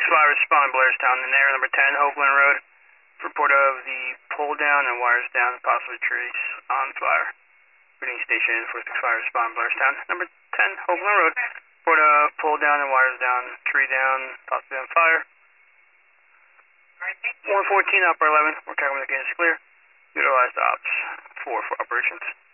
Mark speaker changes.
Speaker 1: respond Blairstown in area number 10, Oakland Road. Report of the pole down and wires down, possibly trees on fire. Reading station 465, respond Blairstown. Number 10, Oakland Road. Report of pole down and wires down, tree down, possibly on fire. 114, upper 11, we're communicating is clear. Utilized ops for operations.